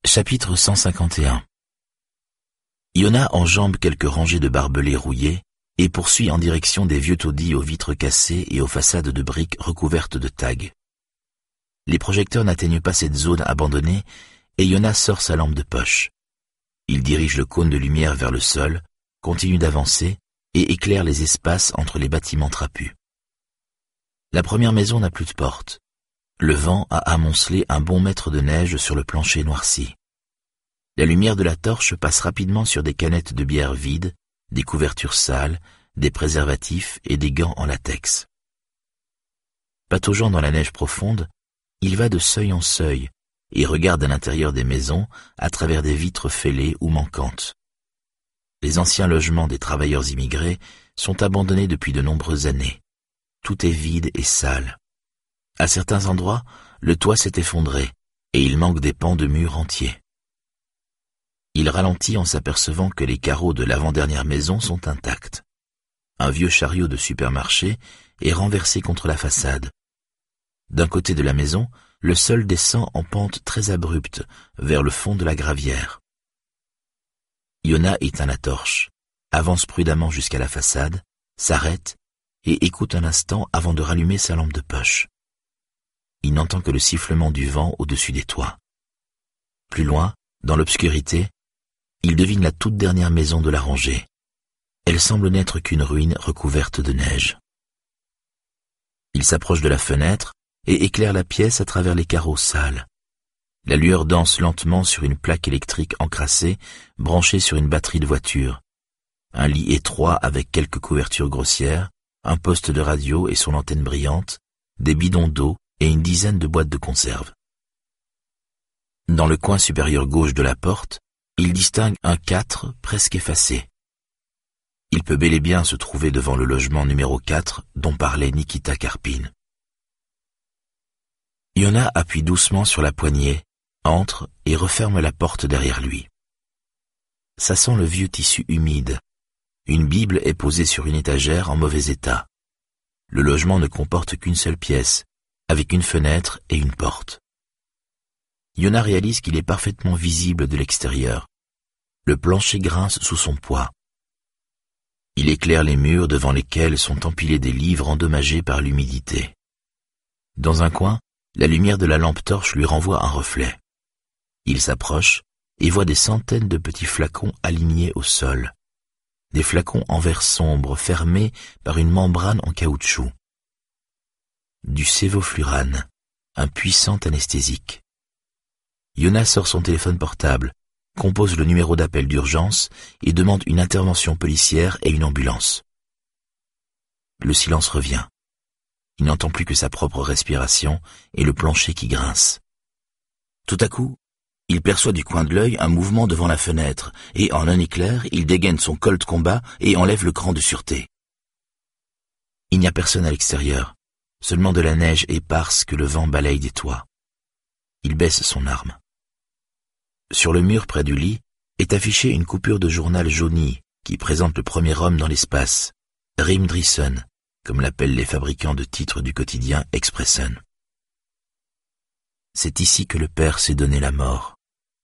Chapitre 151. Yona enjambe quelques rangées de barbelés rouillés et poursuit en direction des vieux taudis aux vitres cassées et aux façades de briques recouvertes de tags. Les projecteurs n'atteignent pas cette zone abandonnée et Yona sort sa lampe de poche. Il dirige le cône de lumière vers le sol, continue d'avancer et éclaire les espaces entre les bâtiments trapus. La première maison n'a plus de porte. Le vent a amoncelé un bon mètre de neige sur le plancher noirci. La lumière de la torche passe rapidement sur des canettes de bière vides, des couvertures sales, des préservatifs et des gants en latex. Pataugeant dans la neige profonde, il va de seuil en seuil et regarde à l'intérieur des maisons à travers des vitres fêlées ou manquantes. Les anciens logements des travailleurs immigrés sont abandonnés depuis de nombreuses années. Tout est vide et sale. À certains endroits, le toit s'est effondré et il manque des pans de murs entiers. Il ralentit en s'apercevant que les carreaux de l'avant-dernière maison sont intacts. Un vieux chariot de supermarché est renversé contre la façade. D'un côté de la maison, le sol descend en pente très abrupte vers le fond de la gravière. Yona éteint la torche, avance prudemment jusqu'à la façade, s'arrête et écoute un instant avant de rallumer sa lampe de poche. Il n'entend que le sifflement du vent au-dessus des toits. Plus loin, dans l'obscurité, il devine la toute dernière maison de la rangée. Elle semble n'être qu'une ruine recouverte de neige. Il s'approche de la fenêtre et éclaire la pièce à travers les carreaux sales. La lueur danse lentement sur une plaque électrique encrassée, branchée sur une batterie de voiture. Un lit étroit avec quelques couvertures grossières, un poste de radio et son antenne brillante, des bidons d'eau et une dizaine de boîtes de conserve. Dans le coin supérieur gauche de la porte, il distingue un 4 presque effacé. Il peut bel et bien se trouver devant le logement numéro 4 dont parlait Nikita Karpine. Yona appuie doucement sur la poignée, entre et referme la porte derrière lui. Ça sent le vieux tissu humide. Une Bible est posée sur une étagère en mauvais état. Le logement ne comporte qu'une seule pièce, avec une fenêtre et une porte. Yona réalise qu'il est parfaitement visible de l'extérieur. Le plancher grince sous son poids. Il éclaire les murs devant lesquels sont empilés des livres endommagés par l'humidité. Dans un coin, la lumière de la lampe torche lui renvoie un reflet. Il s'approche et voit des centaines de petits flacons alignés au sol. Des flacons en verre sombre fermés par une membrane en caoutchouc. Du sévoflurane, un puissant anesthésique. Yona sort son téléphone portable, compose le numéro d'appel d'urgence et demande une intervention policière et une ambulance. Le silence revient. Il n'entend plus que sa propre respiration et le plancher qui grince. Tout à coup, il perçoit du coin de l'œil un mouvement devant la fenêtre et en un éclair, il dégaine son Colt Combat et enlève le cran de sûreté. Il n'y a personne à l'extérieur, seulement de la neige éparse que le vent balaye des toits. Il baisse son arme. Sur le mur près du lit est affichée une coupure de journal jauni qui présente le premier homme dans l'espace, Rim Drisson, comme l'appellent les fabricants de titres du quotidien Expressen. C'est ici que le père s'est donné la mort.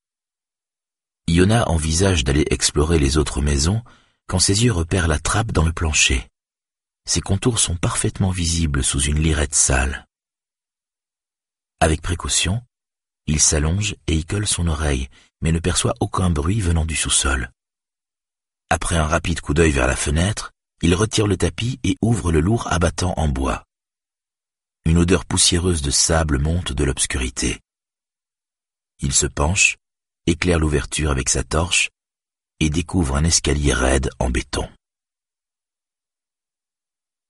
Yona envisage d'aller explorer les autres maisons quand ses yeux repèrent la trappe dans le plancher. Ses contours sont parfaitement visibles sous une lirette sale. Avec précaution, il s'allonge et y colle son oreille, mais ne perçoit aucun bruit venant du sous-sol. Après un rapide coup d'œil vers la fenêtre, il retire le tapis et ouvre le lourd abattant en bois. Une odeur poussiéreuse de sable monte de l'obscurité. Il se penche, éclaire l'ouverture avec sa torche et découvre un escalier raide en béton.